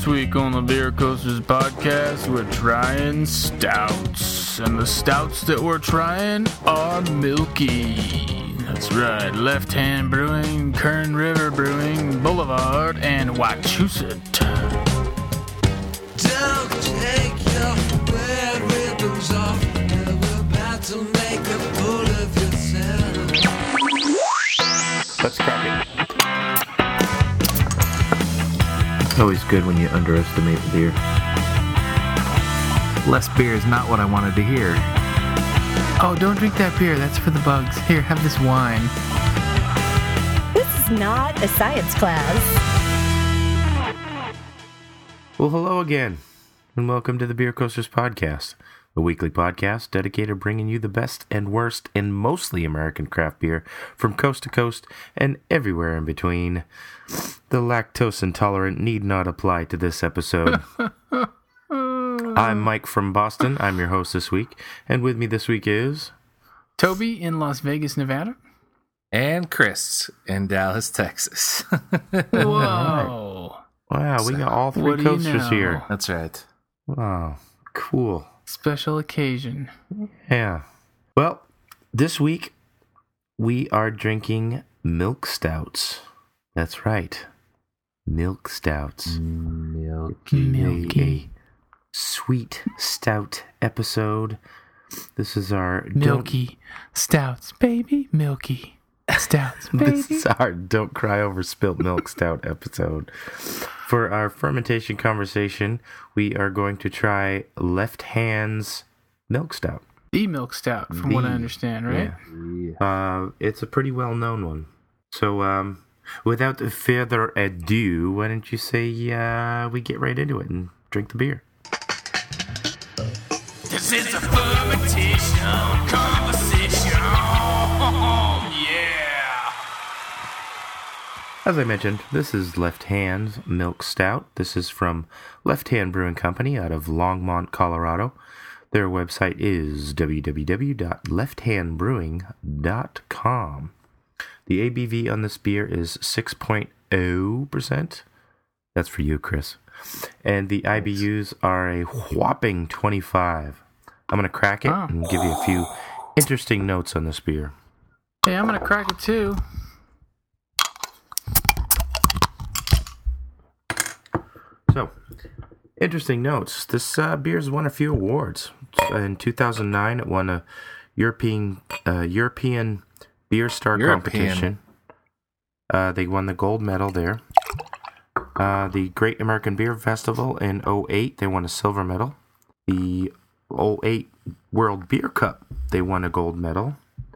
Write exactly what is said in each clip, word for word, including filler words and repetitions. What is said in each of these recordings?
This week on the Beer Coasters podcast, we're trying stouts. And the stouts that we're trying are milky. That's right, Left Hand Brewing, Kern River Brewing, Boulevard, and Wachusett. Don't take your red ribbons off. You're about to make a fool of yourself. Let's crack it. It's always good when you underestimate the beer. Less beer is not what I wanted to hear. Oh, don't drink that beer. That's for the bugs. Here, have this wine. This is not a science class. Well, hello again, and welcome to the Beer Coasters Podcast, a weekly podcast dedicated to bringing you the best and worst in mostly American craft beer from coast to coast and everywhere in between. The lactose intolerant need not apply to this episode. I'm Mike from Boston. I'm your host this week, and with me this week is... Toby in Las Vegas, Nevada. And Chris in Dallas, Texas. Whoa. Wow, we got all three What do you coasters know? here. That's right. Wow, cool. Special occasion. Yeah. Well, this week we are drinking milk stouts. That's right. Milk stouts. Milky. Milky. A sweet stout episode. This is our Milky stouts, baby. Milky stouts, Don't, baby. this is our Don't Cry Over Spilt Milk Stout episode. For our fermentation conversation, we are going to try Left Hand's Milk Stout. The milk stout, from what I The- understand, right? Yeah. Uh, it's a pretty well-known one. So, um, without further ado, why don't you say uh, we get right into it and drink the beer? This is a fermentation conversation. Yeah. As I mentioned, this is Left Hand's Milk Stout. This is from Left Hand Brewing Company out of Longmont, Colorado. Their website is w w w dot left hand brewing dot com. The A B V on this beer is six point zero percent. That's for you, Chris. And the I B Us are a whopping twenty-five. I'm going to crack it Oh. and give you a few interesting notes on this beer. Hey, I'm going to crack it too. So, interesting notes. This uh, beer has won a few awards. In two thousand nine, it won a European uh, European Beer Star European. competition. Uh, they won the gold medal there. Uh, the Great American Beer Festival in oh eight, they won a silver medal. The oh eight World Beer Cup, they won a gold medal.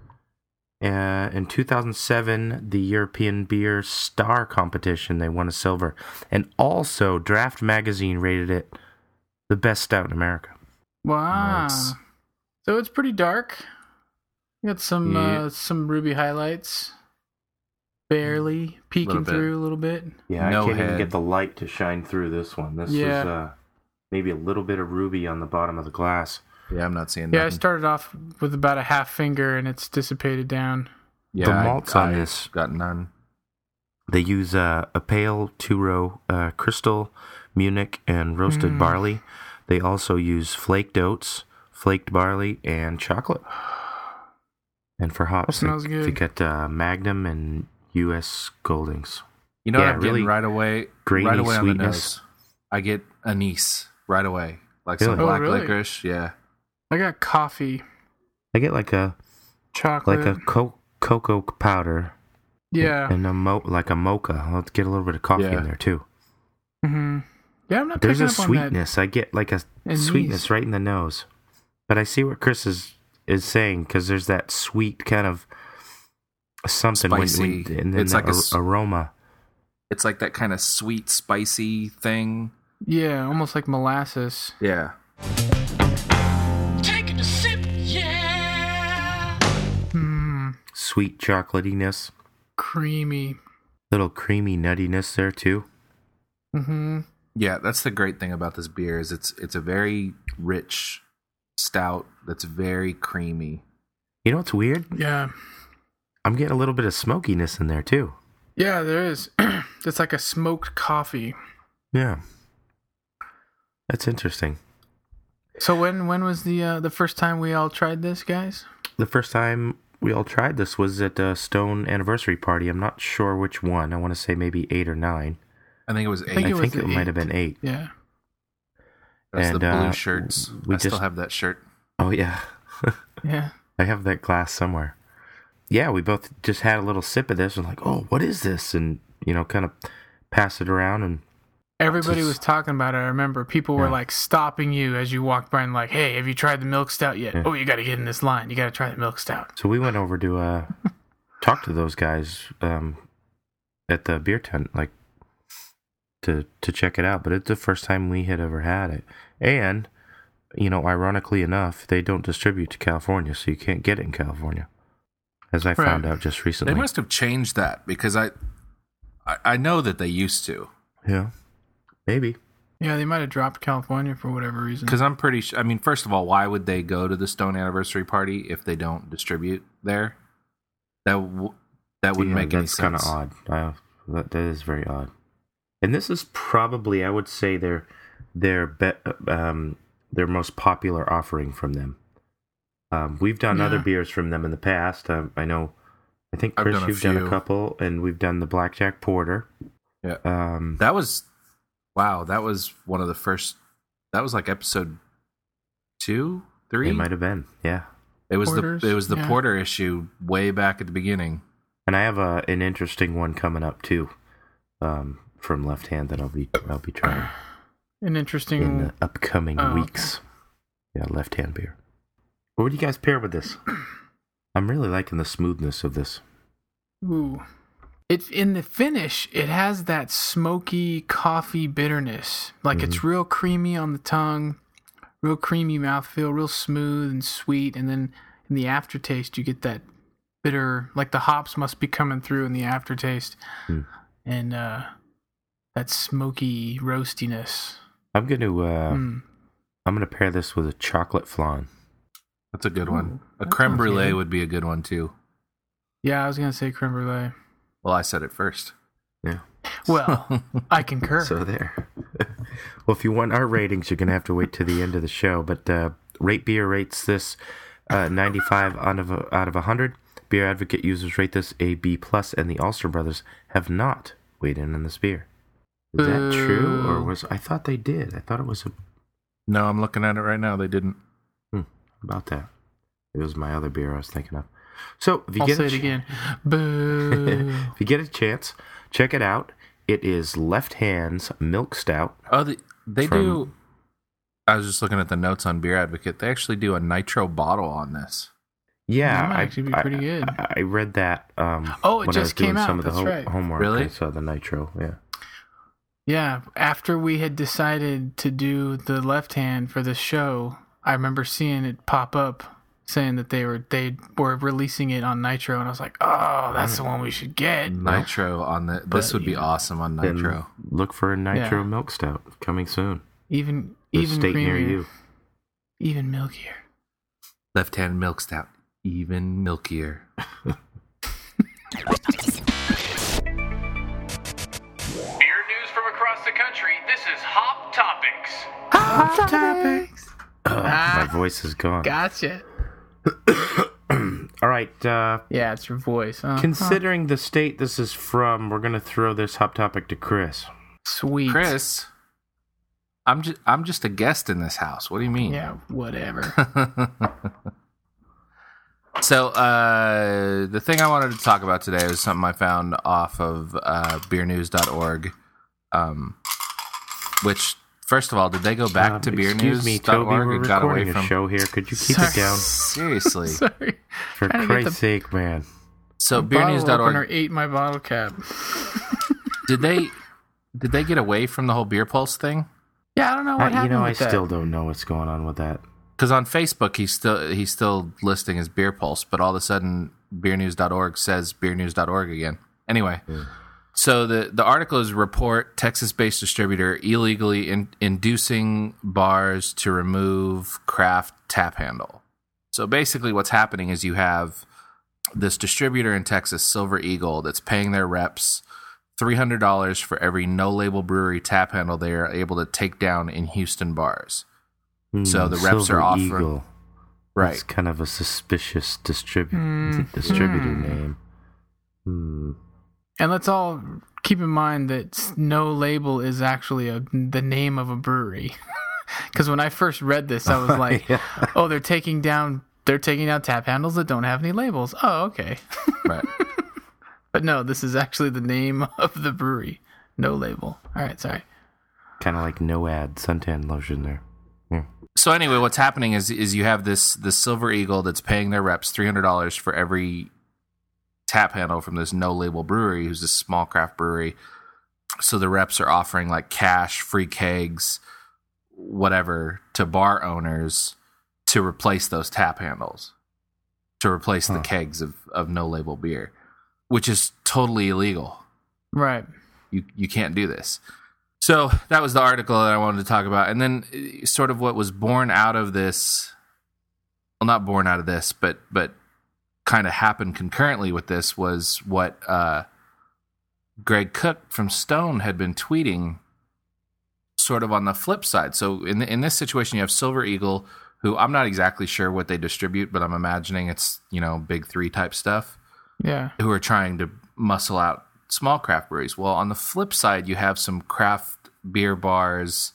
Uh, in two thousand seven, the European Beer Star competition, they won a silver. And also, Draft Magazine rated it the best stout in America. Wow. Nice. So it's pretty dark. Got some Yeah. uh, some ruby highlights. Barely peeking Little bit. through a little bit. Yeah, No I can't even head. get the light to shine through this one. This Yeah. is uh, maybe a little bit of ruby on the bottom of the glass. Yeah, I'm not seeing Yeah, I nothing. started off with about a half finger and it's dissipated down. Yeah, the I- malts on I this- got none. They use uh, a pale two-row uh, crystal, Munich, and roasted Mm. barley. They also use flaked oats, flaked barley, and chocolate. And for hops, That smells they, good. they get uh, Magnum and U S Goldings. You know Yeah, what I'm really getting right away? grainy right away on the sweetness. nose. I get anise right away. Like Really? some Oh, black really? licorice. Yeah. I got coffee, I get like a chocolate. like a co- cocoa powder yeah. and a mo- like a mocha. Let's get a little bit of coffee Yeah. in there too. hmm Yeah, I'm not There's picking a up on sweetness. I get like a Anise. sweetness right in the nose. But I see what Chris is, is saying because there's that sweet kind of something when- Spicy. when, and then It's the like a ar- s- aroma. It's like that kind of sweet, spicy thing. that. Yeah, almost like molasses. Yeah. Taking a sip, yeah. Hmm. Sweet chocolatiness. Creamy. Little creamy nuttiness there too. hmm Yeah, that's the great thing about this beer is it's it's a very rich stout that's very creamy. You know what's weird? Yeah. I'm getting a little bit of smokiness in there too. Yeah, there is. It's like a smoked coffee. Yeah. That's interesting. So when when was the uh, the first time we all tried this, guys? The first time we all tried this was at a Stone anniversary party. I'm not sure which one. I want to say maybe eight or nine. I think it was eight. I think I it was think the it might eight. have been eight. Yeah. That's and, the blue uh, shirts. we I still just- have that shirt. Oh, yeah. Yeah. I have that glass somewhere. Yeah, we both just had a little sip of this and like, oh, what is this? And, you know, kind of pass it around. And Everybody Just- was talking about it. I remember people were Yeah. like stopping you as you walked by and like, "Hey, have you tried the milk stout yet? Yeah. Oh, you got to get in this line. You got to try the milk stout." so we went over to uh, talk to those guys um, at the beer tent, like, to, to check it out. But it's the first time we had ever had it. And, you know, ironically enough, they don't distribute to California, so you can't get it in California, as I Right. found out just recently. They must have changed that because I, I, I know that they used to. Yeah, maybe. Yeah, they might have dropped California for whatever reason. Because I'm pretty sure. I mean, first of all, why would they go to the Stone anniversary party if they don't distribute there? That w- that wouldn't Yeah, make any that's kind of sense. odd. Uh, that, that is very odd. And this is probably, I would say, their their be, um their most popular offering from them. Um, we've done other Yeah. beers from them in the past. Um, I know. I think I've Chris, done a you've done a few. couple, and we've done the Blackjack Porter. Yeah. Um, That was, wow. That was one of the first. That was like episode two, three. it might have been, yeah. It was Porters, the it was the yeah. Porter issue way back at the beginning. And I have a an interesting one coming up too, um, from Left Hand that I'll be I'll be trying An interesting. in the upcoming Oh, okay. weeks. Yeah, Left Hand beer. What would you guys pair with this? I'm really liking the smoothness of this. Ooh. It in the finish, it has that smoky coffee bitterness. Like it's Mm-hmm. real creamy on the tongue, real creamy mouthfeel, real smooth and sweet. And then in the aftertaste, you get that bitter, like the hops must be coming through in the aftertaste, Mm. and uh, that smoky roastiness. I'm going to uh, Mm. I'm going to pair this with a chocolate flan. That's a good one. A that creme sounds brulee good. would be a good one too. Yeah, I was gonna say creme brulee. Well, I said it first. Yeah. Well, I concur. So there. Well, if you want our ratings, you're going to have to wait to the end of the show. But uh, Rate Beer rates this uh, ninety-five out of a, out of one hundred. Beer Advocate users rate this a B plus, and the Ulster Brothers have not weighed in on this beer. Is that true, or Boo. was I thought they did? I thought it was a, No, I'm looking at it right now. They didn't. about that. It was my other beer I was thinking of. So if you I'll get say a it ch- again. Boo. if you get a chance, check it out. It is Left Hand's Milk Stout. Oh, the, they From- do. I was just looking at the notes on Beer Advocate. They actually do a nitro bottle on this. Yeah, That might I, actually be I- pretty good. I, I read that. Um, Oh, it when I was just doing came out. some of the That's ho- right. homework. Really? I saw the nitro. Yeah. Yeah, after we had decided to do the left hand for this show, I remember seeing it pop up saying that they were they were releasing it on Nitro, and I was like, "Oh, that's the one we should get." Nitro on the. This But, would be yeah. awesome on Then Nitro. look for a nitro Yeah. milk stout coming soon. Even The even state near creamier, you. even milkier. Left hand milk stout, even milkier. Beer news from across the country. This is Hop Topics. Hot topics. Ugh, my voice is gone. Gotcha. All right. Uh, Yeah, it's your voice. Huh? considering the state this is from, we're gonna throw this hop topic to Chris. Huh. Sweet. Chris, I'm just I'm just a guest in this house. What do you mean? Yeah, whatever. So uh, the thing I wanted to talk about today was something I found off of uh, beer news dot org, um, which, first of all, did they go back Um, to beer excuse news me, dot org Toby. We're and got away recording a from? show here. Could you keep Sorry. it down? Seriously. Sorry. For Trying to get Christ's sake, man. So The beer news dot bottle opener org, ate my bottle cap. did they did they get away from the whole beer pulse thing? Yeah, I don't know what I, happened you know, I with that. still don't know what's going on with that. Because on Facebook he's still he's still listing his beer pulse, but all of a sudden beer news dot org says beer news dot org again. Anyway, so the the article is report Texas-based distributor illegally in, inducing bars to remove craft tap handle. So basically, what's happening is you have this distributor in Texas, Silver Eagle, that's paying their reps three hundred dollars for every no-label brewery tap handle they are able to take down in Houston bars. Mm, So the reps Silver are offering... Eagle. Right. It's kind of a suspicious distribu- Mm, distributor mm. name. Hmm. And let's all keep in mind that No Label is actually a, the name of a brewery. Because when I first read this, I was like, Yeah. "Oh, they're taking down they're taking down tap handles that don't have any labels." Oh, okay. Right. But no, this is actually the name of the brewery. No Label. All right, sorry. Kind of like no ad suntan lotion there. Yeah. So anyway, what's happening is is you have this this Silver Eagle that's paying their reps three hundred dollars for every tap handle from this no-label brewery, who's a small craft brewery. So the reps are offering like cash, free kegs, whatever, to bar owners to replace those tap handles, to replace Huh. the kegs of, of no-label beer, which is totally illegal. Right. You you can't do this. So that was the article that I wanted to talk about. And then uh, sort of what was born out of this, well, not born out of this, but but kind of happened concurrently with this was what uh, Greg Cook from Stone had been tweeting sort of on the flip side. So in in this situation, you have Silver Eagle, who I'm not exactly sure what they distribute, but I'm imagining it's, you know, big three type stuff, Yeah. who are trying to muscle out small craft breweries. Well, on the flip side, you have some craft beer bars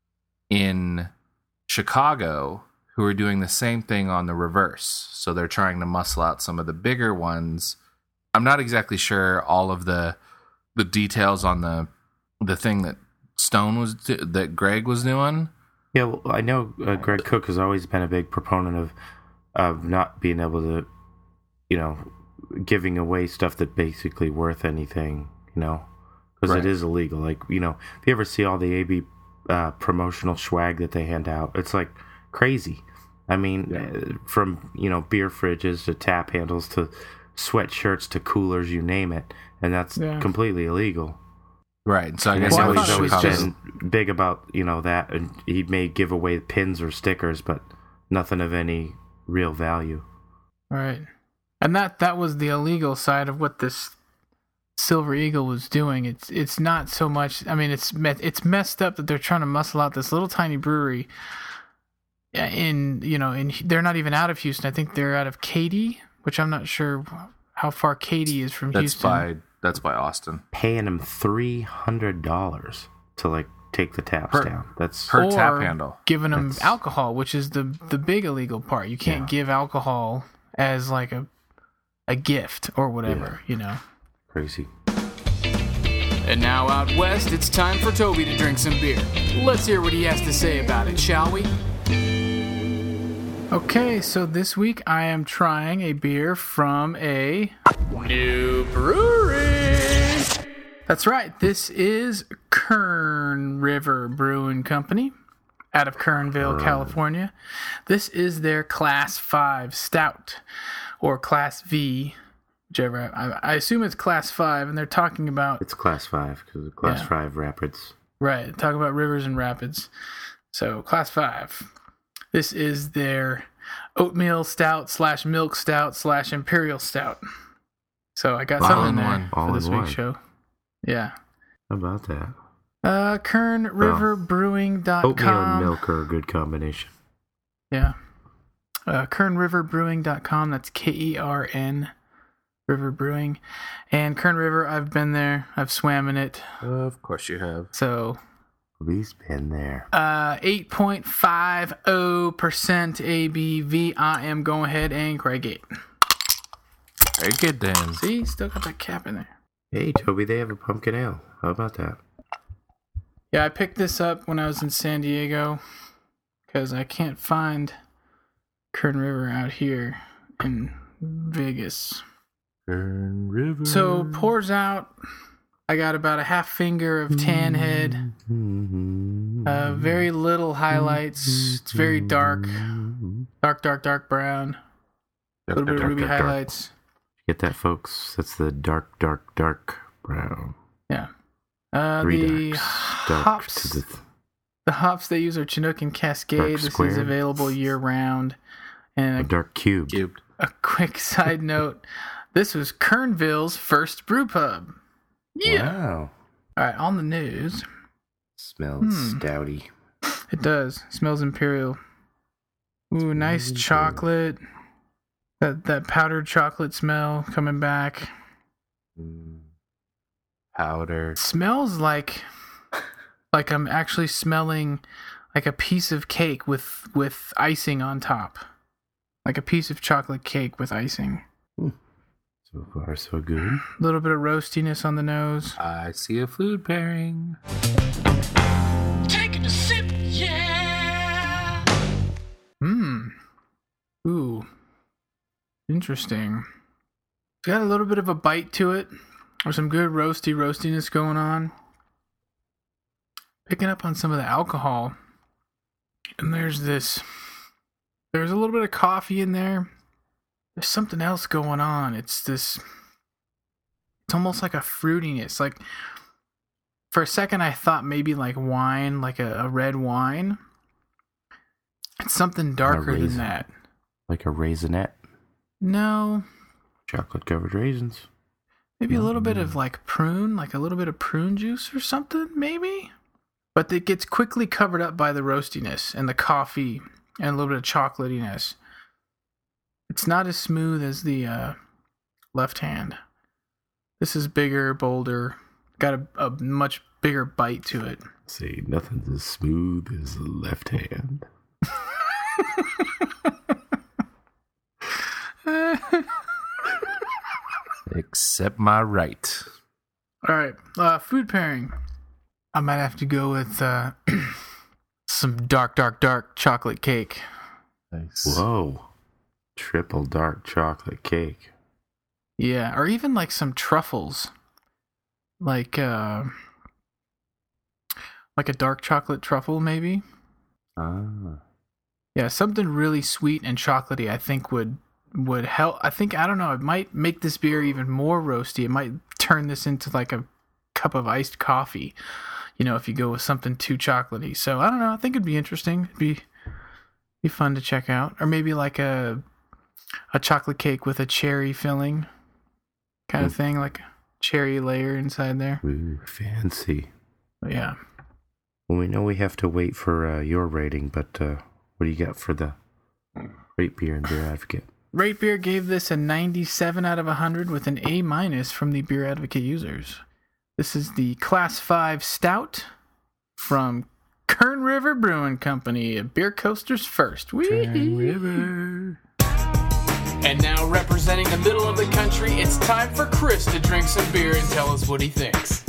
in Chicago who are doing the same thing on the reverse. So they're trying to muscle out some of the bigger ones. I'm not exactly sure all of the the details on the the thing that Stone was do- that Greg was doing. Yeah, well, I know uh, Greg Cook has always been a big proponent of of not being able to, you know, giving away stuff that basically worth anything, you know, because Right. it is illegal. Like, you know, if you ever see all the A B uh, promotional swag that they hand out, it's like crazy. I mean, Yeah. uh, from, you know, beer fridges to tap handles to sweatshirts to coolers, you name it, and that's Yeah. completely illegal. Right. So I And guess I Well, know I that he's thought it was always was Chicago. just- been big about, you know, that, and he may give away pins or stickers, but nothing of any real value. Right. And that that was the illegal side of what this Silver Eagle was doing. It's it's not so much. I mean, it's me- it's messed up that they're trying to muscle out this little tiny brewery. In you know, in they're not even out of Houston. I think they're out of Katy, which I'm not sure how far Katy is from That's Houston. by that's by Austin. Paying him three hundred dollars to like take the taps Per- down. That's per Or tap handle. Giving them That's- alcohol, which is the the big illegal part. You can't Yeah. give alcohol as like a a gift or whatever. You know. crazy. And now out west, it's time for Toby to drink some beer. Let's hear what he has to say about it, shall we? Okay, so this week I am trying a beer from a New brewery. That's right. This is Kern River Brewing Company out of Kernville, California. This is their Class five Stout or Class V, whichever. I, I assume it's Class five, and they're talking about It's class five because of class Yeah. five rapids. right, talking about rivers and rapids. So Class five. This is their oatmeal stout slash milk stout slash imperial stout. So I got All something in there one. All for this in week's one. show. Yeah. How about that? Uh, kern river brewing dot com. Oatmeal and milk are a good combination. Yeah. Uh, kern river brewing dot com. That's K E R N River Brewing. And Kern River, I've been there. I've swam in it. Of course you have. So, We've been there. uh, eight point five zero percent A B V. I am going ahead and Craig it. Very good then. See, still got that cap in there. Hey, Toby, they have a pumpkin ale. How about that? Yeah, I picked this up when I was in San Diego because I can't find Kern River out here in Vegas. Kern River. So pours out. I got about a half finger of tan head. Uh, very little highlights. It's very dark, dark, dark, dark brown. A little bit of dark, ruby dark, dark. highlights. Get that, folks? That's the dark, dark, dark brown. Yeah. Uh, Three the darks. Dark hops. to the The hops they use are Chinook and Cascade. Dark This is square. available year round. And a a dark cube. Cubed. A quick side note, this was Kernville's first brew pub. Yeah. Wow. All right, on the news. Smells Hmm. stouty. It does. Smells imperial. Ooh, nice imperial. chocolate. That that powdered chocolate smell coming back. Mm. Powder. Smells like like I'm actually smelling like a piece of cake with with icing on top. Like a piece of chocolate cake with icing. So far, so good. A little bit of roastiness on the nose. I see a food pairing. Taking a sip, yeah. Mmm. Ooh. Interesting. It's got a little bit of a bite to it. There's some good roasty roastiness going on. Picking up on some of the alcohol. And there's this... There's a little bit of coffee in there. There's something else going on. It's this... It's almost like a fruitiness. Like, for a second I thought maybe like wine, like a, a red wine. It's something darker than raisin. that. Like a raisinette. No, Chocolate covered raisins. maybe a little bit of like prune, like a little bit of prune juice or something, maybe. But it gets quickly covered up by the roastiness and the coffee and a little bit of chocolatiness. It's not as smooth as the uh, left hand. This is bigger, bolder, got a, a much bigger bite to it. See, nothing's as smooth as the left hand. Except my right. All right, uh, food pairing. I might have to go with uh, some dark, dark, dark chocolate cake. Nice. Whoa. Triple dark chocolate cake. Yeah, or even like some truffles. Like uh like a dark chocolate truffle maybe. Ah. Yeah, something really sweet and chocolatey I think would would help. I think I don't know, it might make this beer even more roasty. It might turn this into like a cup of iced coffee. You know, if you go with something too chocolatey. So, I don't know, I think it'd be interesting. It'd be be fun to check out. Or maybe like a a chocolate cake with a cherry filling kind of thing, like a cherry layer inside there. Ooh, fancy. But yeah. Well, we know we have to wait for uh, your rating, but uh, what do you got for the Rate Beer and Beer Advocate? Rate Beer gave this a ninety-seven out of one hundred with an A minus from the Beer Advocate users. This is the Class five Stout from Kern River Brewing Company, a Beer Coasters First. Kern River. And now, representing the middle of the country, it's time for Chris to drink some beer and tell us what he thinks.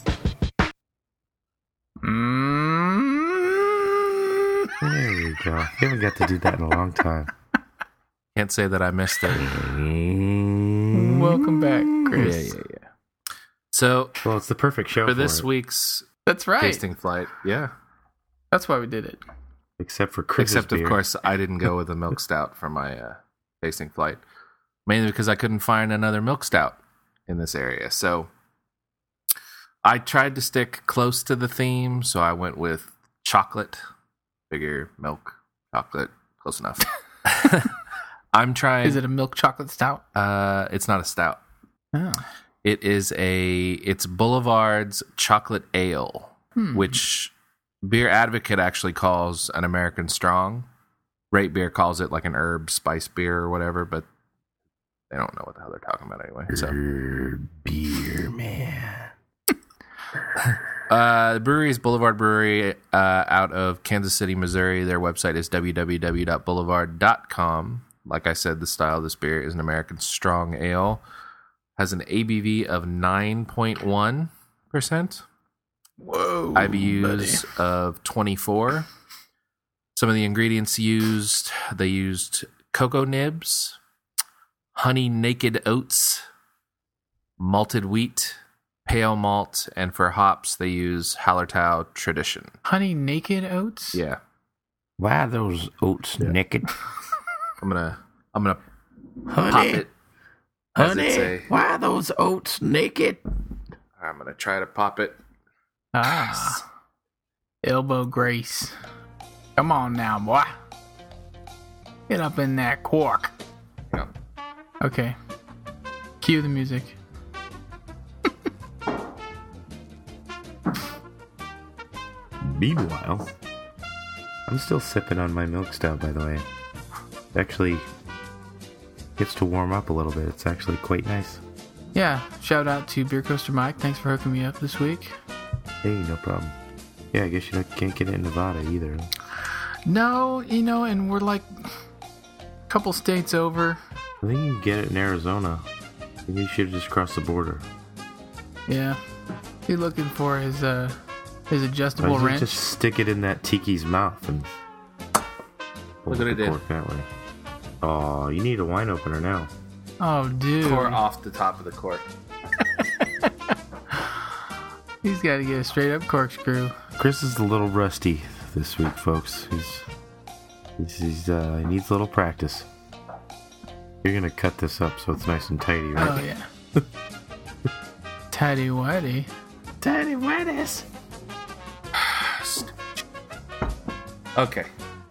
Mm. There we go. You haven't got to do that in a long time. Can't say that I missed it. Welcome back, Yeah, Chris. yeah, yeah. So, Well, it's the perfect show for for this it. week's That's right. tasting flight, yeah. That's why we did it. Except for Chris's Except, beer. of course, I didn't go with a milk stout for my uh, tasting flight. Mainly because I couldn't find another milk stout in this area. So I tried to stick close to the theme, so I went with chocolate. Figure milk, chocolate, close enough. I'm trying. Is it a milk chocolate stout? Uh, it's not a stout. Oh. It is a. It's Boulevard's chocolate ale, Hmm. which Beer Advocate actually calls an American strong. Rate Beer calls it like an herb spice beer or whatever, but they don't know what the hell they're talking about anyway. So, Beer, beer, man. uh, the brewery is Boulevard Brewery uh, out of Kansas City, Missouri. Their website is w w w dot boulevard dot com. Like I said, the style of this beer is an American strong ale. Has an A B V of nine point one percent. Whoa. I B Us of twenty-four. Some of the ingredients used, they used cocoa nibs, honey naked oats, malted wheat, pale malt, and for hops they use Hallertau Tradition. Honey naked oats? Yeah. Why are those oats naked? I'm gonna I'm gonna pop Honey, it. As honey, it's a, why are those oats naked? I'm gonna try to pop it. Ah. Elbow grace. Come on now, boy. Get up in that cork. Yeah. Okay. Cue the music. Meanwhile, I'm still sipping on my milk stout, by the way. It actually gets to warm up a little bit. It's actually quite nice. Yeah, shout out to Beer Coaster Mike. Thanks for hooking me up this week. Hey, no problem. Yeah, I guess you can't get it in Nevada either. No, you know, and we're like a couple states over. I think you can get it in Arizona. Maybe you should have just crossed the border. Yeah. He's looking for his uh his adjustable Why don't you wrench. just stick it in that tiki's mouth and Look what the it did. cork that way. Oh, you need a wine opener now. Oh, dude. Pour off the top of the cork. He's got to get a straight up corkscrew. Chris is a little rusty this week, folks. He's he's, he's uh, he needs a little practice. You're gonna cut this up so it's nice and tidy, right? Oh, yeah. Tidy whitey. Tidy whities. Okay.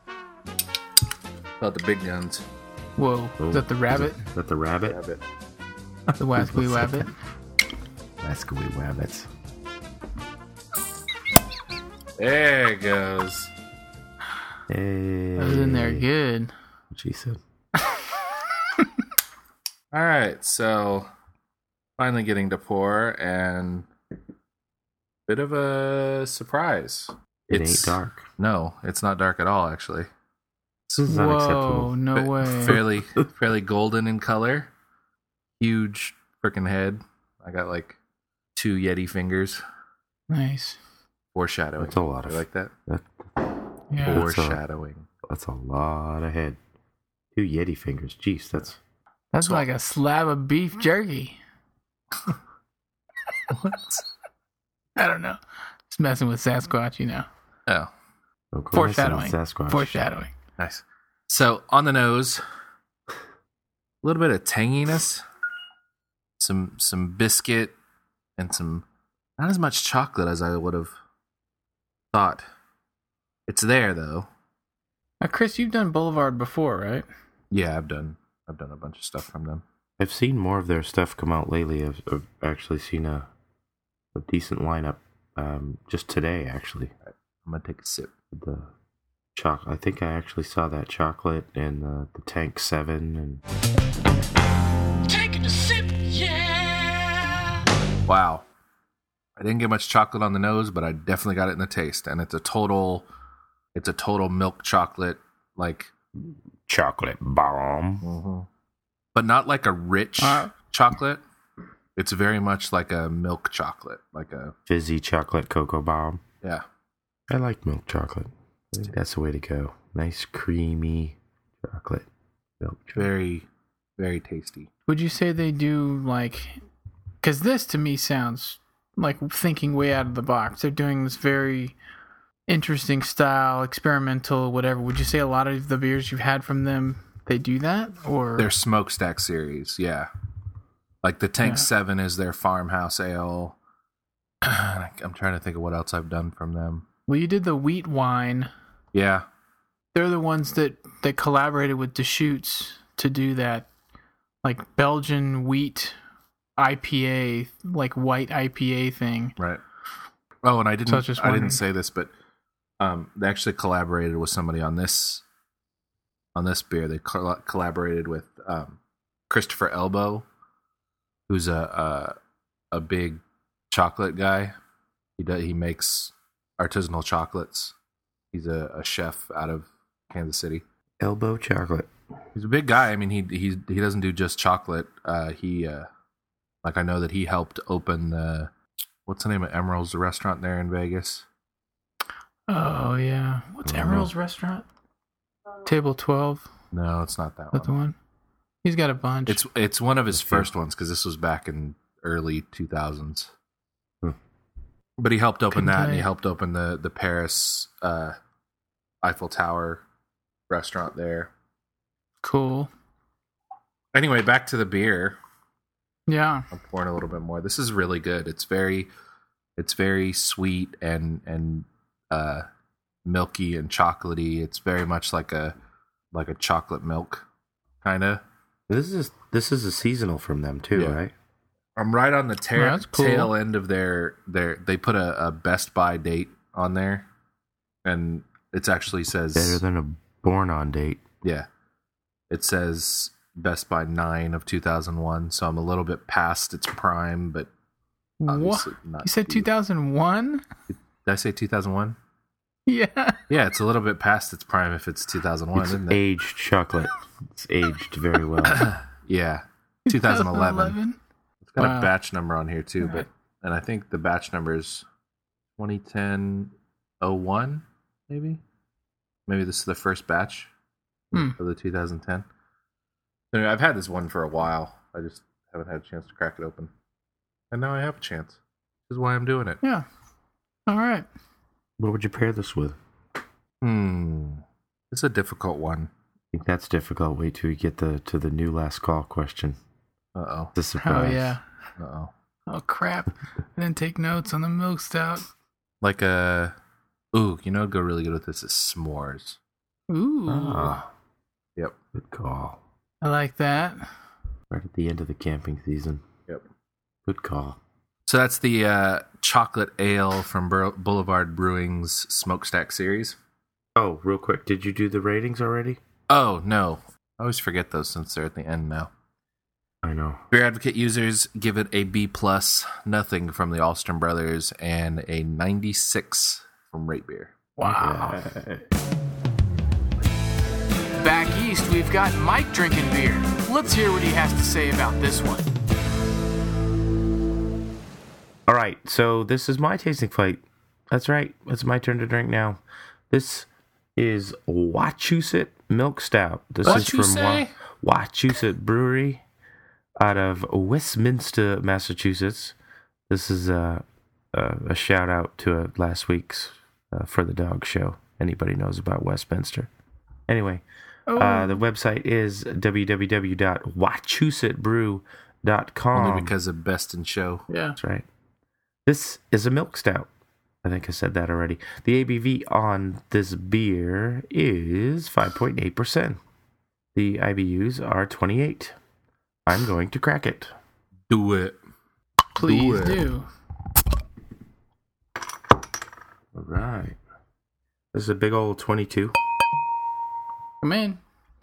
About the big guns. Whoa. Is that the rabbit? Is that the rabbit? Rabbit. The wascally rabbit? Wascally rabbits. There it goes. Hey. That was in there good. She said. All right, so finally getting to pour, and bit of a surprise. It It's ain't dark. No, it's not dark at all. Actually, This is Whoa, unacceptable. no Fa- way. fairly, fairly golden in color. Huge freaking head. I got like two Yeti fingers. Nice. Foreshadowing. That's a lot of- You like that? That, Yeah. That's a- Foreshadowing. that's a lot of head. Two Yeti fingers. Jeez, that's That's like a slab of beef jerky. What? I don't know. Just messing with Sasquatch, you know. Oh, oh, go ahead, Foreshadowing. Sasquatch. Foreshadowing. nice. So on the nose, a little bit of tanginess, some some biscuit, and some not as much chocolate as I would have thought. It's there though. Now, Chris, you've done Boulevard before, right? Yeah, I've done I've done a bunch of stuff from them. I've seen more of their stuff come out lately. I've, I've actually seen a a decent lineup um, just today. Actually, I'm gonna take a sip. the choc. I think I actually saw that chocolate and the, the Tank Seven and Taking a sip, yeah. Wow. I didn't get much chocolate on the nose, but I definitely got it in the taste. And it's a total it's a total milk chocolate, like chocolate bomb. but not like a rich Uh, chocolate. It's very much like a milk chocolate. Like a Fizzy chocolate cocoa bomb. yeah. I like milk chocolate. I think that's the way to go. Nice creamy chocolate milk. Chocolate. Very, very tasty. Would you say they do like, because this to me sounds like thinking way out of the box. They're doing this very interesting style, experimental, whatever. Would you say a lot of the beers you've had from them, they do that? Or Their smokestack series, yeah. Like the Tank Yeah. seven is their farmhouse ale. I'm trying to think of what else I've done from them. well, you did the wheat wine. Yeah. They're the ones that, that collaborated with Deschutes to do that, like Belgian wheat I P A, like white I P A thing. Right. Oh, and I didn't So I was just I wondering. didn't say this, but um, they actually collaborated with somebody on this on this beer. They coll- collaborated with um, Christopher Elbow, who's a, a a big chocolate guy. He does, he makes artisanal chocolates. He's a, a chef out of Kansas City. Elbow chocolate. He's a big guy. I mean, he he he doesn't do just chocolate. Uh, he uh, like I know that he helped open the what's the name of Emerald's, the restaurant there in Vegas. Oh, yeah. What's I don't know. Emerald's restaurant? Table twelve. No, it's not that Is that the one. one? He's got a bunch. It's it's one of his Okay. first ones because this was back in early two thousands. Hmm. But he helped open Couldn't that, tell and he you. helped open the the Paris uh, Eiffel Tower restaurant there. cool. Anyway, back to the beer. Yeah. I'm pouring a little bit more. This is really good. It's very, it's very sweet and and uh, milky and chocolatey. It's very much like a like a chocolate milk kind of. This is this is a seasonal from them too, Yeah. right? I'm right on the Oh, tail that's cool. tail end of their their. They put a, a Best Buy date on there, and it actually says Better than a born on date. yeah, it says Best Buy nine of two thousand one, so I'm a little bit past its prime, but What? obviously not. You said too- two thousand one? Did I say two thousand one? Yeah. Yeah, it's a little bit past its prime if it's two thousand one, It's isn't it? aged chocolate. It's aged very well. Yeah, two thousand eleven. It's got Wow. a batch number on here too, Alright. but and I think the batch number is twenty ten oh one, maybe. Maybe this is the first batch Hmm. of the two thousand ten. Anyway, I've had this one for a while. I just haven't had a chance to crack it open, and now I have a chance. This is why I'm doing it. Yeah. All right. What would you pair this with? Hmm, it's a difficult one. I think that's difficult. Wait till we get the to the new last call question. Uh oh. The Oh, surprise. yeah. Uh oh. Oh, crap. I didn't take notes on the milk stout. Like a ooh, you know, what'd go really good with this is s'mores. Ooh. Ah, Yep. good call. I like that. Right at the end of the camping season. Yep. Good call. So that's the uh, chocolate ale from Bur- Boulevard Brewing's Smokestack series. Oh, real quick, did you do the ratings already? Oh, no. I always forget those since they're at the end now. I know. Beer Advocate users give it a B plus, nothing from the Alstrom Brothers, and a ninety-six from Rate Beer. Wow. Yeah. Back east, we've got Mike drinking beer. Let's hear what he has to say about this one. All right, so this is my tasting fight. That's right. It's my turn to drink now. This is Wachusett Milk Stout. This What is you from say? Wa- Wachusett Brewery out of Westminster, Massachusetts. This is a, a, a shout out to uh, last week's uh, For the Dog show. Anybody knows about Westminster. Anyway, Oh, uh, the website is w w w dot wachusett brew dot com. Only because of Best in Show. yeah. That's right. This is a milk stout. I think I said that already. The A B V on this beer is five point eight percent. The I B Us are twenty-eight. I'm going to crack it. Do it. Please it. do. All right. This is a big old twenty-two. Come in.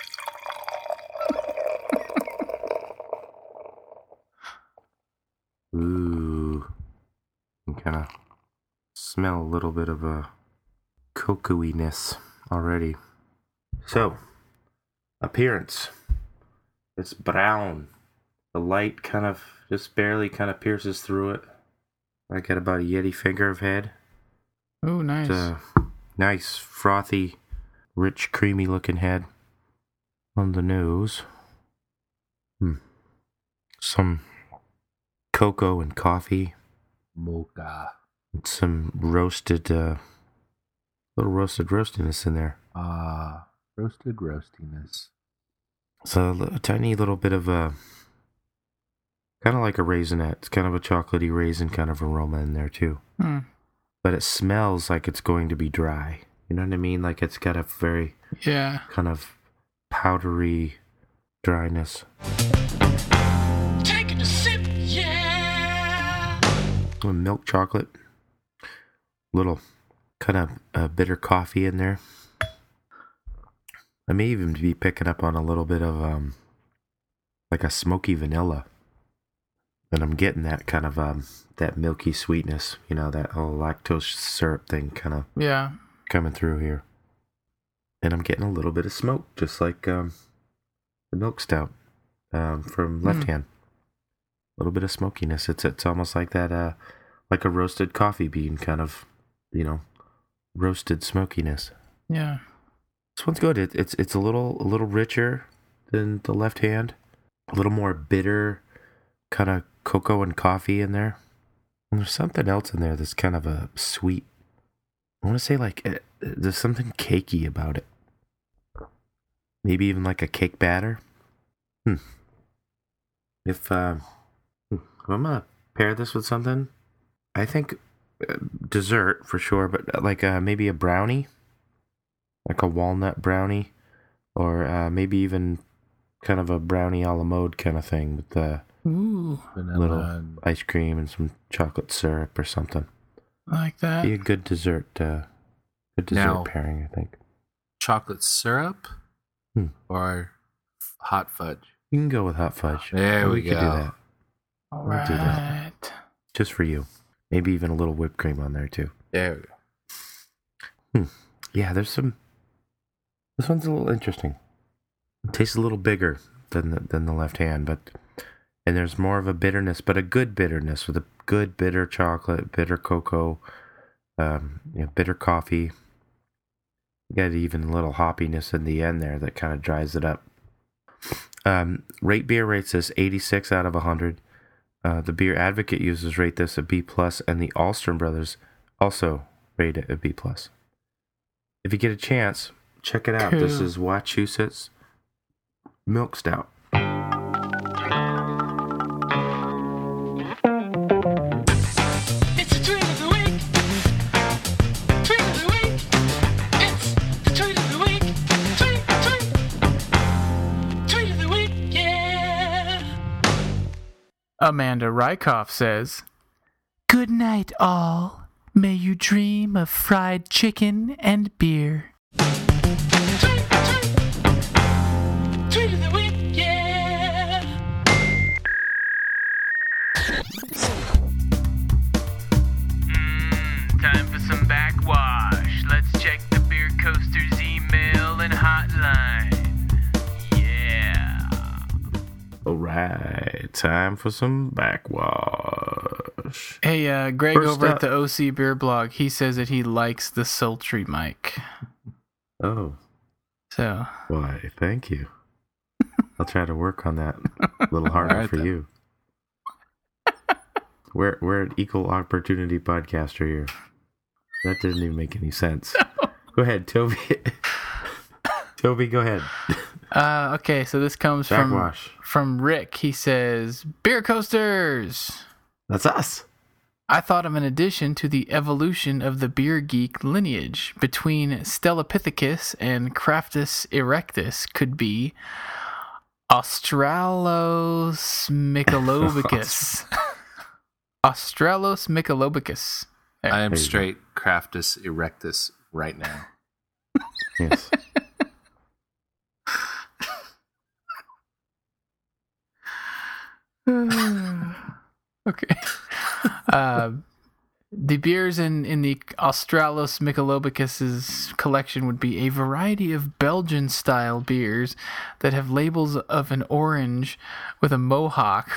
Ooh. You can kind of smell a little bit of a cocoa-iness already. So, appearance. It's brown. The light kind of just barely kind of pierces through it. I got about a Yeti finger of head. Oh, nice. It's a nice, frothy, rich, creamy looking head on the nose. Hmm. Some cocoa and coffee. Mocha. And some roasted, uh, little roasted roastiness in there. Ah, roasted roastiness. So a li- tiny little bit of a, kind of like a raisinette. It's kind of a chocolatey raisin kind of aroma in there too. Hmm. But it smells like it's going to be dry. You know what I mean? Like it's got a very Yeah. kind of powdery dryness. Taking a sip, yeah. With milk chocolate. Little kind of uh, bitter coffee in there. I may even be picking up on a little bit of um, like a smoky vanilla. And I'm getting that kind of um, that milky sweetness, you know, that whole lactose syrup thing kind of Yeah. coming through here. And I'm getting a little bit of smoke, just like um, the milk stout um, from Left Hand. A little bit of smokiness. It's it's almost like that, uh, like a roasted coffee bean kind of, you know, roasted smokiness. Yeah. This one's good. It, it's it's a little a little richer than the Left Hand. A little more bitter, kind of cocoa and coffee in there. And there's something else in there that's kind of a sweet. I want to say like uh, there's something cakey about it. Maybe even like a cake batter. Hmm. If uh, if I'm gonna pair this with something, I think uh, dessert for sure, but uh, like uh, maybe a brownie, like a walnut brownie, or uh, maybe even kind of a brownie a la mode kind of thing with the Ooh. Vanilla. little and- ice cream and some chocolate syrup or something. I like that. Be a good dessert, uh, A dessert Now- pairing, I think. Chocolate syrup Hmm. or hot fudge? You can go with hot fudge. There we could go. do that. All We'll do that. right. Just for you. Maybe even a little whipped cream on there, too. There we go. Yeah, there's some... This one's a little interesting. It tastes a little bigger than the, than the left hand, but... And there's more of a bitterness, but a good bitterness with a good bitter chocolate, bitter cocoa, um, you know, bitter coffee. You got even a little hoppiness in the end there that kind of dries it up. Um, Rate Beer rates this eighty-six out of one hundred. Uh, the Beer Advocate users rate this a B plus, and the Alstrom brothers also rate it a B plus. If you get a chance, check it out. This Cool. is Wachusett's Milk Stout. It's a tweet of the week. Tweet of the week. It's the tweet of the week. Tweet, tweet. Tweet of the week, yeah. Amanda Rykoff says, "Good night, all. May you dream of fried chicken and beer." Tweet, tweet. Tweet of the week, yeah. Mm, time for some backwash. Let's check the Beer Coaster's email and hotline. Yeah. All right, time for some backwash. Hey, uh, Greg First over up- at the O C Beer blog, he says that he likes the sultry mic. Oh, So, why, thank you. I'll try to work on that a little harder All right, for then. you. We're, we're an equal opportunity podcaster here. That didn't even make any sense. Go ahead, Toby. Toby, go ahead. uh, okay, so this comes from Backwash. from Rick. He says, "Beer coasters. That's us. I thought of an addition to the evolution of the beer geek lineage between Stellopithecus and Craftus erectus could be Australos michelobicus. Australos michelobicus. There. I am There you go. straight Craftus erectus right now. Yes. Okay. Uh, the beers in, in the Australos Michelobicus's collection would be a variety of Belgian-style beers that have labels of an orange with a mohawk,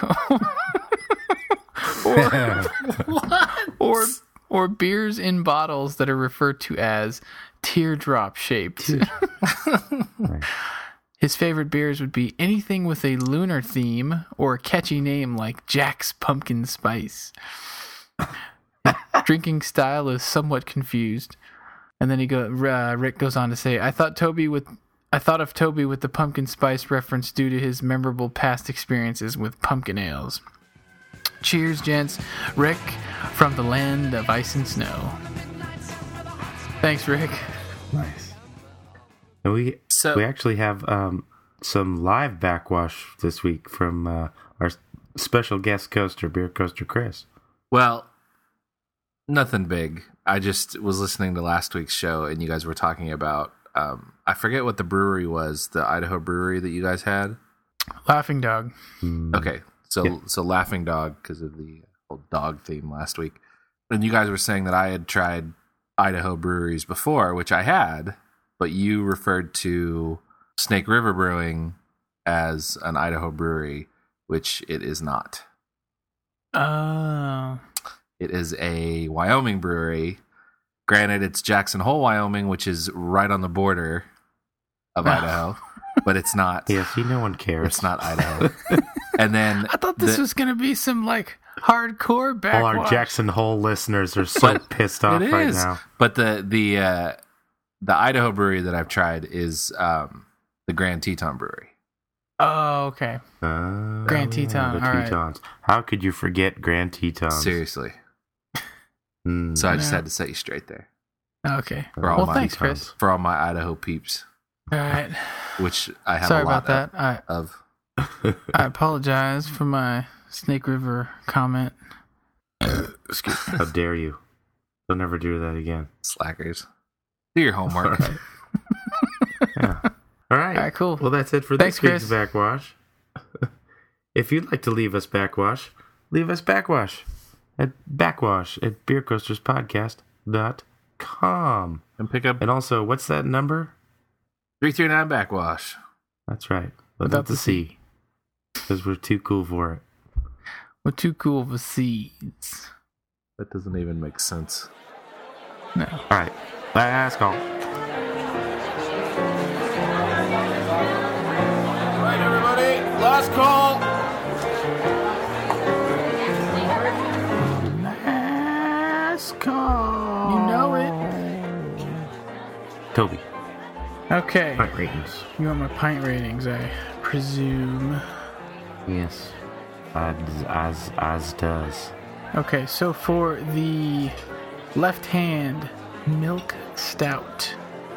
or, or or beers in bottles that are referred to as teardrop-shaped. Right. His favorite beers would be anything with a lunar theme or a catchy name like Jack's Pumpkin Spice. Drinking style is somewhat confused. And then he go, uh, Rick goes on to say, I thought Toby with I thought of Toby with the pumpkin spice reference due to his memorable past experiences with pumpkin ales. Cheers, gents. Rick from the land of ice and snow. Thanks, Rick. Nice. And we So- we actually have um, some live backwash this week from uh, our special guest coaster, Beer Coaster Chris. Well, nothing big. I just was listening to last week's show, and you guys were talking about. Um, I forget what the brewery was, the Idaho brewery that you guys had. Laughing Dog. Okay, so Yeah. so Laughing Dog because of the whole dog theme last week, and you guys were saying that I had tried Idaho breweries before, which I had, but you referred to Snake River Brewing as an Idaho brewery, which it is not. Oh. It is a Wyoming brewery. Granted, it's Jackson Hole, Wyoming, which is right on the border of Idaho, but it's not. Yeah, see, no one cares. It's not Idaho. And then I thought this the- was going to be some, like, hardcore backwash. All our Jackson Hole listeners are so But pissed off it right is. now. But the the uh, the Idaho brewery that I've tried is um, the Grand Teton Brewery. Oh, okay. Uh, Grand Teton, The all right. Tetons. How could you forget Grand Tetons? Seriously. Mm. So I just Yeah. had to set you straight there Okay. For all Well, my thanks, Tetons. Chris. for all my Idaho peeps, All right. which I have Sorry a lot about that. I, of. I apologize for my Snake River comment. How dare you? Don't ever do that again. Slackers. Do your homework. All right. Yeah. All right. All right, cool. Well, that's it for Thanks, this week's Chris. Backwash. If you'd like to leave us Backwash, leave us Backwash at backwash at beercoasterspodcast dot com. And pick up And also, what's that number? three three nine Backwash. That's right. Without Without the the C. Because we're too cool for it. We're too cool for seeds. That doesn't even make sense. No. All right. Last call. All right, everybody. Last call. Last call. You know it. Toby. Okay. Pint ratings. You want my pint ratings, I presume. Yes. As, as, as does. Okay, so for the left hand milk stout.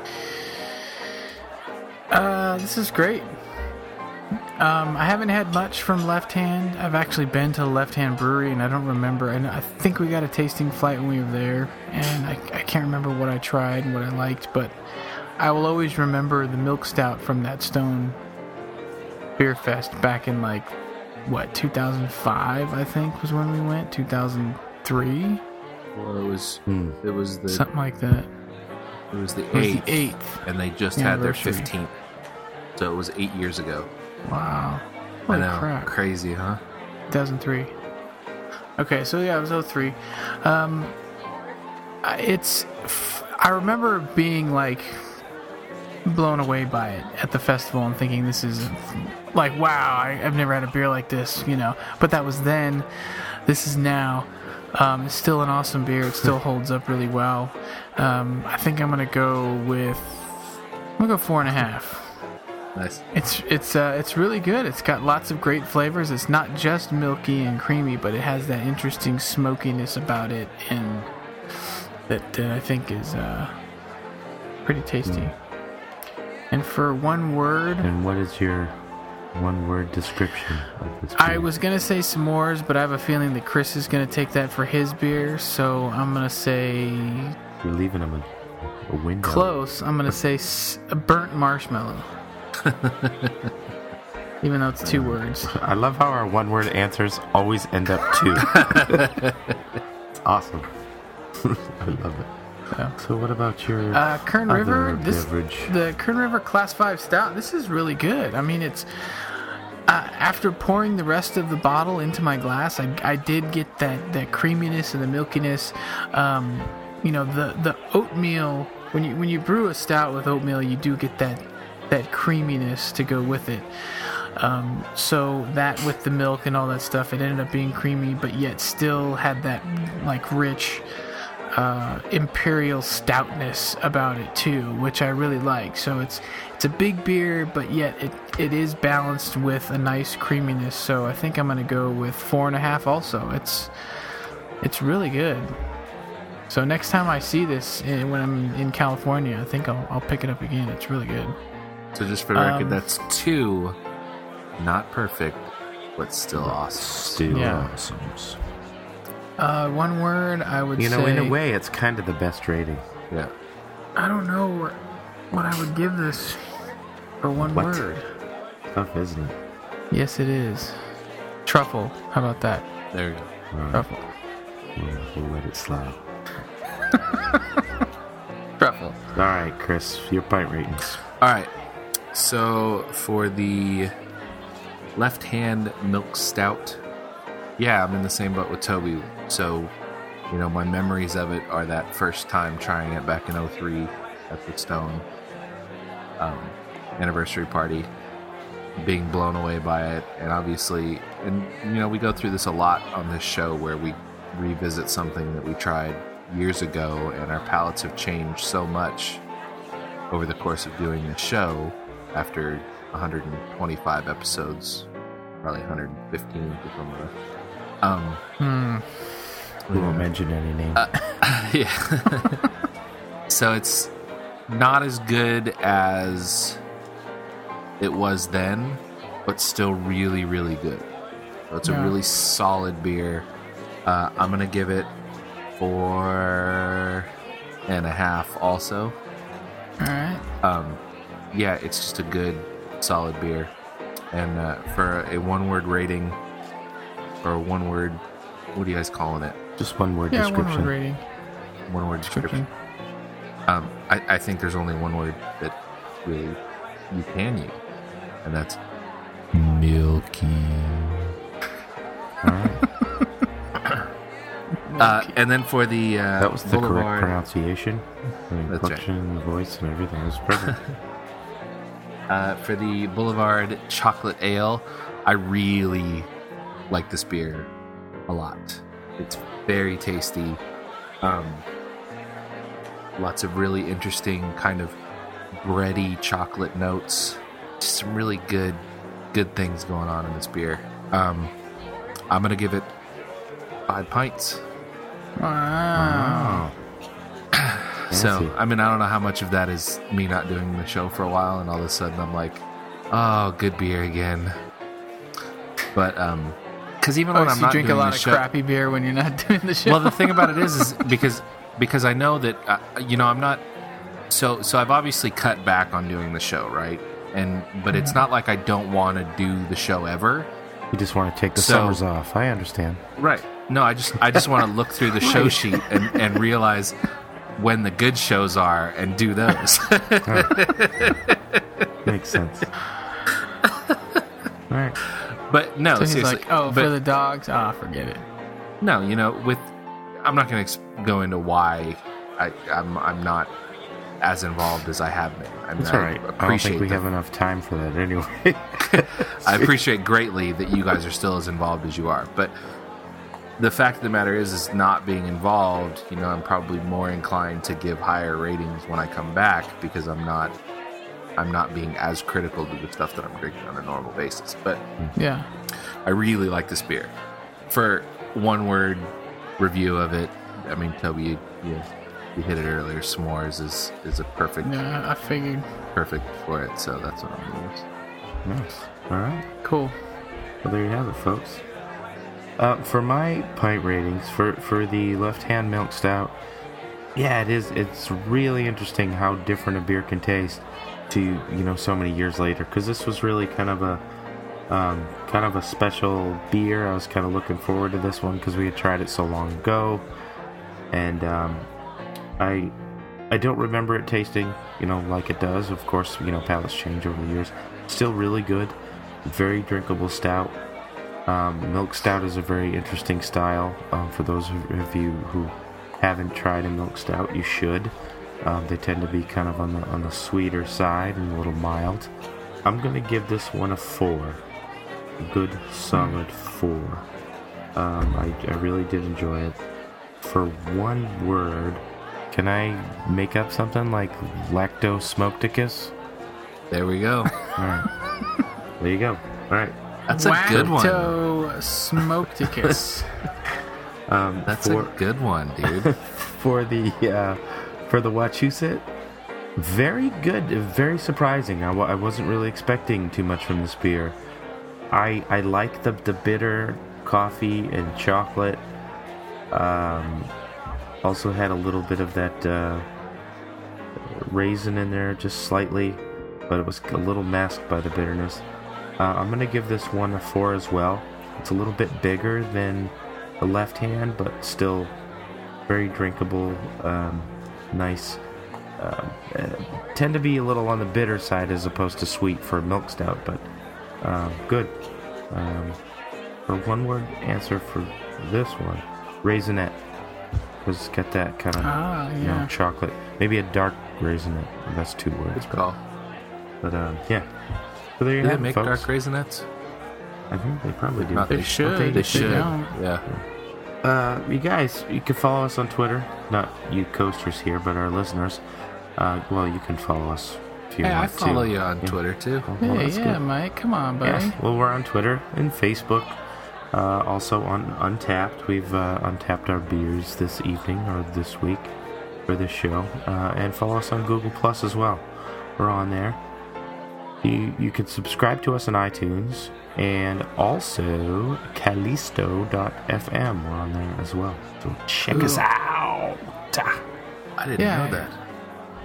Uh, this is great. Um, I haven't had much from Left Hand. I've actually been to the Left Hand Brewery, and I don't remember. I, know, I think we got a tasting flight when we were there, and I, I can't remember what I tried and what I liked, but I will always remember the milk stout from that Stone Beer Fest back in, like, what, two thousand five, I think, was when we went? two thousand three? Well, it was Hmm. it was the Something like that. it was the It was eighth, the eighth. and they just had their anniversary. fifteenth. So it was eight years ago. Wow. I Holy know, crap. crazy, huh? two thousand three. Okay, so yeah, it was oh three. Um, I- it's. I remember being like blown away by it at the festival and thinking this is like, wow, I, I've never had a beer like this, you know. But that was then. This is now. Um, it's still an awesome beer. It still holds up really well. Um, I think I'm gonna go with. I'm gonna go four and a half. Nice. It's it's uh, it's really good. It's got lots of great flavors. It's not just milky and creamy, but it has that interesting smokiness about it, and that, that I think is uh, pretty tasty. And for one word, And what is your one word description of this I beer? was gonna say s'mores, but I have a feeling that Chris is gonna take that for his beer, so I'm gonna say You're leaving them a, a window. close. I'm gonna say s- a burnt marshmallow, even though it's two words. I love how our one word answers always end up two. It's awesome. I love it. So. So what about your Uh, Kern other River, this beverage? the Kern River Class Five Stout. This is really good. I mean, it's uh, after pouring the rest of the bottle into my glass, I, I did get that, that creaminess and the milkiness. Um, you know, the the oatmeal. When you when you brew a stout with oatmeal, you do get that that creaminess to go with it. Um, so that with the milk and all that stuff, it ended up being creamy, but yet still had that like rich. Uh, imperial stoutness about it too, which I really like. So it's it's a big beer, but yet it, it is balanced with a nice creaminess. So I think I'm gonna go with four and a half. Also, it's it's really good. So next time I see this in, when I'm in California, I think I'll I'll pick it up again. It's really good. So just for the record, Um, that's two, not perfect, but still awesome. Still Yeah. awesome. Uh, one word I would You know, say. in a way, it's kind of the best rating. Yeah. I don't know what, what I would give this for one What? word. Tough, isn't it? Yes, it is. Truffle. How about that? There you go. All right, Truffle. we'll, we'll let it slide. Truffle. All right, Chris, your pint ratings. All right. So for the left hand milk stout, yeah, I'm in the same boat with Toby. So, you know, my memories of it are that first time trying it back in oh three at the Stone um, anniversary party, being blown away by it. And obviously, and you know, we go through this a lot on this show where we revisit something that we tried years ago, and our palates have changed so much over the course of doing this show after one hundred twenty-five episodes, probably one hundred fifteen if I'm gonna. Um, Hmm. We won't mention any names. yeah. So it's not as good as it was then, but still really, really good. So it's Yeah. a really solid beer. Uh, I'm gonna give it four and a half also. All right. Um, yeah, it's just a good, solid beer. And uh, for a one-word rating, or a one-word, what are you guys calling it? Just one word Yeah, description. one word rating. One-word description. Um, I, I think there's only one word that really you can use, and that's milky. All right. Uh, and then for the uh, That was the correct Boulevard, pronunciation. The That's right. inflection, and the voice, and everything was perfect. uh, for the Boulevard Chocolate Ale, I really like this beer a lot. It's very tasty. Um, lots of really interesting kind of bready chocolate notes. Just some really good, good things going on in this beer. Um, I'm gonna give it five pints. Wow. So, Fancy. I mean, I don't know how much of that is me not doing the show for a while, and all of a sudden I'm like, oh, good beer again. But, um, because even Oh, when so I'm you not drink doing a lot the of show, crappy beer when you're not doing the show. well, the thing about it is, is because because I know that uh, you know I'm not. So so I've obviously cut back on doing the show, right? And but it's not like I don't want to do the show ever. You just want to take the So- summers off. I understand. Right. No, I just I just want to look through the show sheet and, and realize when the good shows are and do those. Makes sense. All right. But no, so he's seriously. like, oh, but, for the dogs? Ah, forget it. no, you know, with I'm not going to ex- go into why I, I'm I'm not as involved as I have been. I mean, That's all right. I don't appreciate think we the- have enough time for that anyway. I appreciate greatly that you guys are still as involved as you are, but the fact of the matter is, is not being involved. You know, I'm probably more inclined to give higher ratings when I come back because I'm not, I'm not being as critical to the stuff that I'm drinking on a normal basis. But Yeah. I really like this beer. For one word review of it, I mean, Toby, you, you, you hit it earlier. S'mores is is a perfect, Yeah, I figured. perfect for it. So that's what I'm gonna use. Nice. All right. Cool. Well, there you have it, folks. Uh, for my pint ratings, for, for the left-hand milk stout, yeah, it is. It's really interesting how different a beer can taste to, you know, so many years later. Because this was really kind of a um, kind of a special beer. I was kind of looking forward to this one because we had tried it so long ago, and um, I I don't remember it tasting, you know, like it does. Of course, you know, palates change over the years. Still really good, very drinkable stout. Um, milk stout is a very interesting style. Um, for those of you who haven't tried a milk stout, you should. Um, they tend to be kind of on the on the sweeter side and a little mild. I'm gonna give this one a four. A good solid four. Um, I, I really did enjoy it. For one word, can I make up something like lactosmokticus? There we go. All right. There you go. All right. That's a good one. Wacto Smokticus. Um, That's for, a good one, dude. for the uh, for the Wachusett, very good, very surprising. I, w- I wasn't really expecting too much from this beer. I I like the the bitter coffee and chocolate. Um, also had a little bit of that uh, raisin in there, just slightly, but it was a little masked by the bitterness. Uh, I'm gonna give this one a four as well. It's a little bit bigger than the left hand, but still very drinkable. Um, nice. Uh, uh, tend to be a little on the bitter side as opposed to sweet for a milk stout, but um, good. Um, for one word answer for this one, raisinette. Because it's got that kind of Ah, you know, yeah. chocolate. Maybe a dark raisinette. That's two words. Good But, call. but um, yeah. So there you Do they have it, make folks. dark raisinets? I think they probably do. Not They They should. They If they should. don't. Yeah. Uh, you guys, you can follow us on Twitter. Not you coasters here, but our listeners. Uh, well, you can follow us if you Hey, I want to. follow you on Yeah. Twitter too. Oh, well, Hey, that's yeah, good. Mike. Come on, buddy. Yeah. Well, we're on Twitter and Facebook. Uh, also on Untapped. We've uh, untapped our beers this evening or this week for this show. Uh, and follow us on Google Plus as well. We're on there. You you can subscribe to us on iTunes and also Callisto dot f m. We're on there as well. So check us out. I didn't Yeah. know that.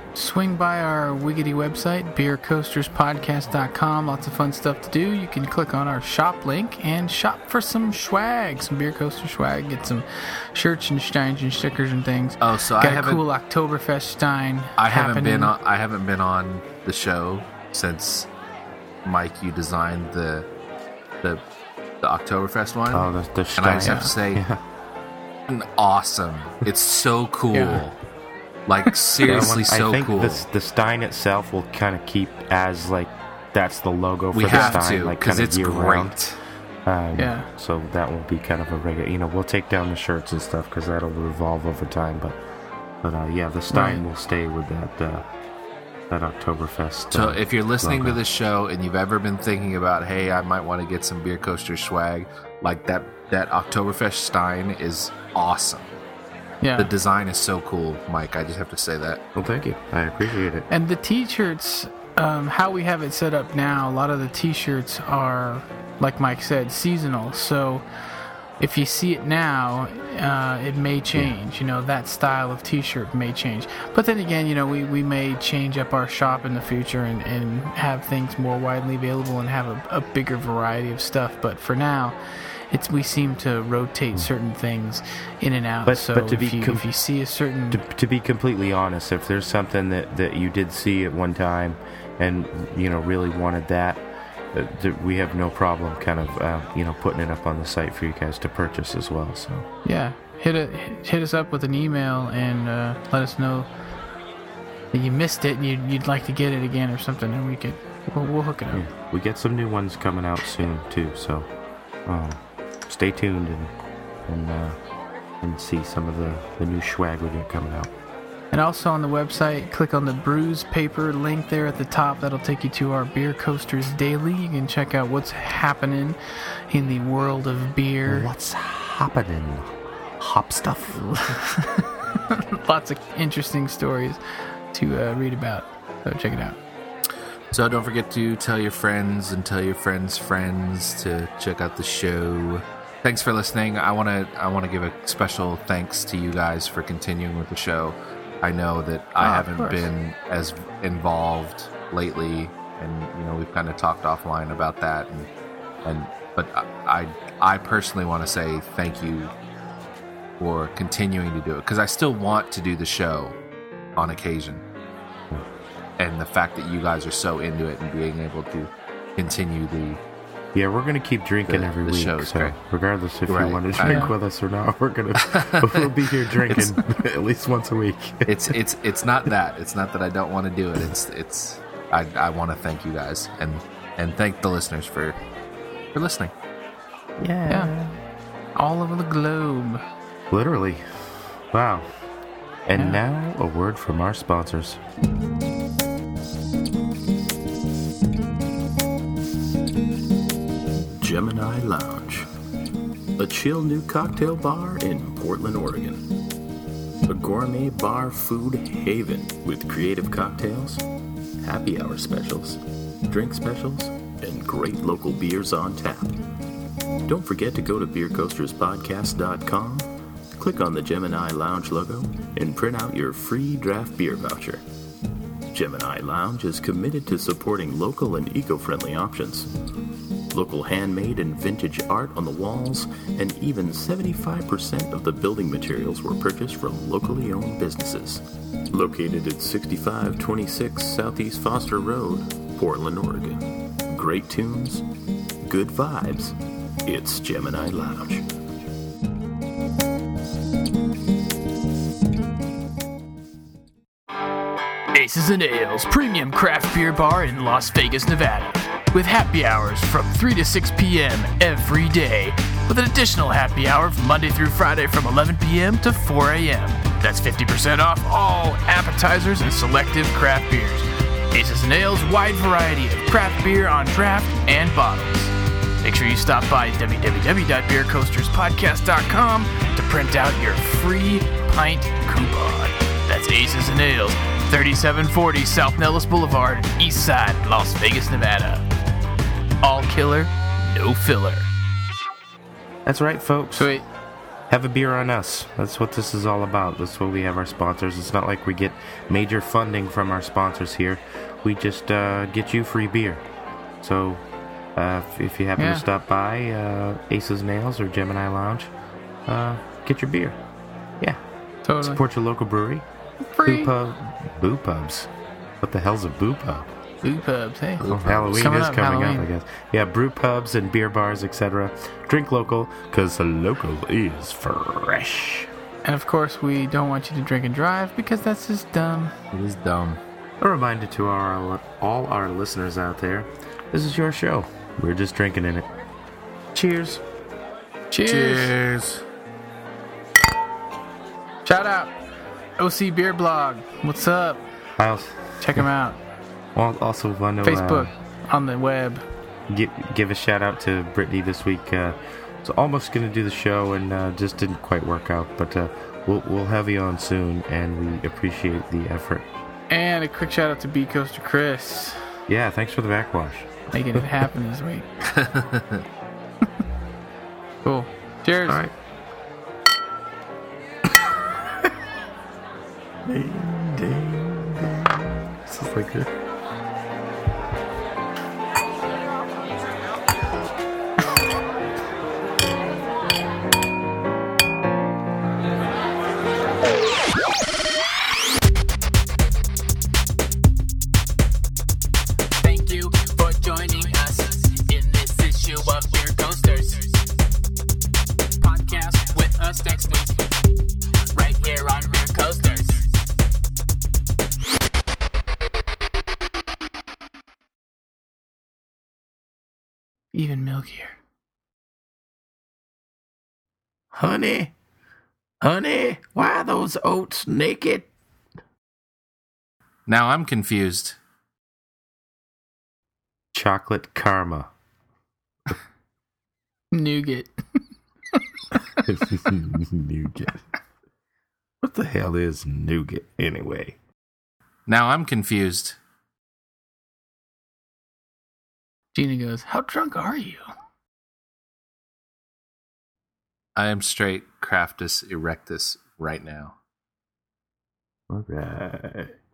swing by our wiggity website, beer coasters podcast dot com. Lots of fun stuff to do. You can click on our shop link and shop for some swag, some Beer Coaster swag. Get some shirts and steins and stickers and things. Oh, so Got I a haven't- cool Oktoberfest stein. I haven't happening. been on. I haven't been on the show since Mike. You designed the the the Oktoberfest one. Oh, the, the and Stein. I just have to say, Yeah. awesome! It's so cool. Yeah. Like That seriously, one- so I think cool. this, the Stein itself will kind of keep as like that's the logo for we the have Stein, to like because kind of it's year great. round. Um, Yeah. So that will be kind of a regular. You know, we'll take down the shirts and stuff because that'll revolve over time. But, but uh, yeah, the Stein Right. will stay with that uh, that Oktoberfest. So uh, if you're listening logo. to this show and you've ever been thinking about, hey, I might want to get some Beer Coaster swag, like that that Oktoberfest Stein is awesome. Yeah. The design is so cool, Mike. I just have to say that. Well, thank you. I appreciate it. And the t-shirts, um, how we have it set up now, a lot of the t-shirts are, like Mike said, seasonal. So if you see it now, uh, it may change. You know, that style of t-shirt may change. But then again, you know, we, we may change up our shop in the future and, and have things more widely available and have a, a bigger variety of stuff. But for now, it's we seem to rotate certain things in and out. But- so but to if, be you, com- if you see a certain... To, to be completely honest, if there's something that, that you did see at one time and, you know, really wanted that, uh, th- we have no problem kind of, uh, you know, putting it up on the site for you guys to purchase as well. So Yeah, hit a, hit us up with an email and uh, let us know that you missed it and you'd, you'd like to get it again or something, and we could we'll, we'll hook it up. yeah, we get some new ones coming out soon too. So um, stay tuned and and uh, and see some of the, the new swag we get coming out. And also on the website, click on the Brews Paper link there at the top. That'll take you to our Beer Coasters Daily. You can check out what's happening in the world of beer. What's happening? Hop stuff. Lots of interesting stories to uh, read about. So check it out. So don't forget to tell your friends and tell your friends' friends to check out the show. Thanks for listening. I want to I want to give a special thanks to you guys for continuing with the show. I know that I Oh, of haven't course. been as involved lately, and you know we've kind of talked offline about that. And and but I I, I personally want to say thank you for continuing to do it, because I still want to do the show on occasion. And the fact that you guys are so into it and being able to continue the Yeah, we're gonna keep drinking The- every the week. show's So great. regardless if Right. you want to I drink know. with us or not, we're gonna we'll be here drinking at least once a week. it's it's it's not that it's not that I don't want to do it. It's it's I I want to thank you guys and and thank the listeners for for listening. Yeah. All over the globe. Literally. Wow. And Yeah. now a word from our sponsors. Gemini Lounge, a chill new cocktail bar in Portland, Oregon. A gourmet bar food haven with creative cocktails, happy hour specials, drink specials, and great local beers on tap. Don't forget to go to beer coasters podcast dot com, click on the Gemini Lounge logo, and print out your free draft beer voucher. Gemini Lounge is committed to supporting local and eco-friendly options. Local handmade and vintage art on the walls, and even seventy-five percent of the building materials were purchased from locally owned businesses. Located at sixty-five twenty-six Southeast Foster Road, Portland, Oregon. Great tunes, good vibes. It's Gemini Lounge. Aces and Ales premium craft beer bar in Las Vegas, Nevada. With happy hours from three to six p.m. every day. With an additional happy hour from Monday through Friday from eleven p.m. to four a.m. That's fifty percent off all appetizers and selective craft beers. Aces and Ales' wide variety of craft beer on draft and bottles. Make sure you stop by w w w dot beer coasters podcast dot com to print out your free pint coupon. That's Aces and Ales, thirty-seven forty South Nellis Boulevard, East Side, Las Vegas, Nevada. All killer, no filler. That's right, folks. Sweet. have a beer on us. That's what this is all about. That's what we have our sponsors. It's not like we get major funding from our sponsors here. We just uh, get you free beer. So uh, if, if you happen Yeah. to stop by uh, Ace's Nails or Gemini Lounge, uh, get your beer. Yeah. Totally. Support your local brewery. Free. Boo pub. Boo pubs. What the hell's a boo pub? Boo pubs, hey. Well, Halloween Coming is up, coming Halloween. up, I guess. Yeah, brew pubs and beer bars, et cetera. Drink local, because the local is fresh. And of course, we don't want you to drink and drive because that's just dumb. It is dumb. A reminder to our all our listeners out there, this is your show. We're just drinking in it. Cheers. Cheers. Cheers. Shout out. O C Beer Blog. What's up? I also, Check them out. well, also want to Facebook, on the web. uh, give, give a shout out to Brittany this week. Uh, was almost going to do the show and uh, just didn't quite work out, but uh, we'll, we'll have you on soon, and we appreciate the effort. And a quick shout out to B Coaster Chris. Yeah, thanks for the backwash. Making it happen this week. Cool. Cheers. All right. Ding, ding, ding. This is like a... Thank you for joining us in this issue of Beer Coasters. Podcast with us next week, right here on Beer Coasters. Even milkier. Honey, honey, why are those oats naked? Now I'm confused. Chocolate karma. Nougat. Nougat. What the hell is nougat anyway? Now I'm confused. Gina goes, how drunk are you? I am straight Craftus Erectus right now. All right.